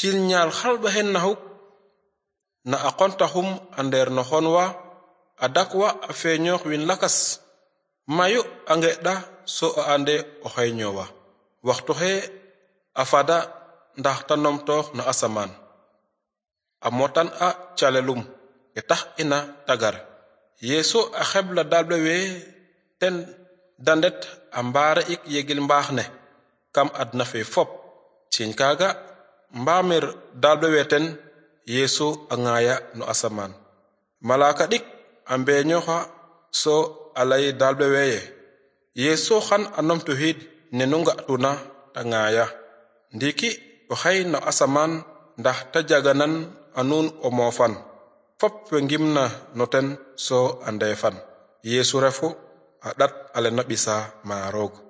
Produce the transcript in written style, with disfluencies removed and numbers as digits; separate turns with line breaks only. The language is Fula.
cil nyal halba hen nahuk na akontahum ander no honwa adakwa afenyoh win lakas mayu angeda so ande ohaynyowa waktu he afada ndah tanomtoh na asaman amotan a chalelum etah ina tagar yesu akhebla dalbewe ten dandet ambare ik yegil mbahne kam adna fe fop cin kaga mbamir dalbewe ten yesu angaya no asaman malaka dik ambe nyoha so alay dalbeweye yesu khan anom tuhid nenunga tuna tangaya ndiki ohay no asaman ndah tajaganan anun omofan fop ngimna noten so andefan yesu refu adat ale nabisa marog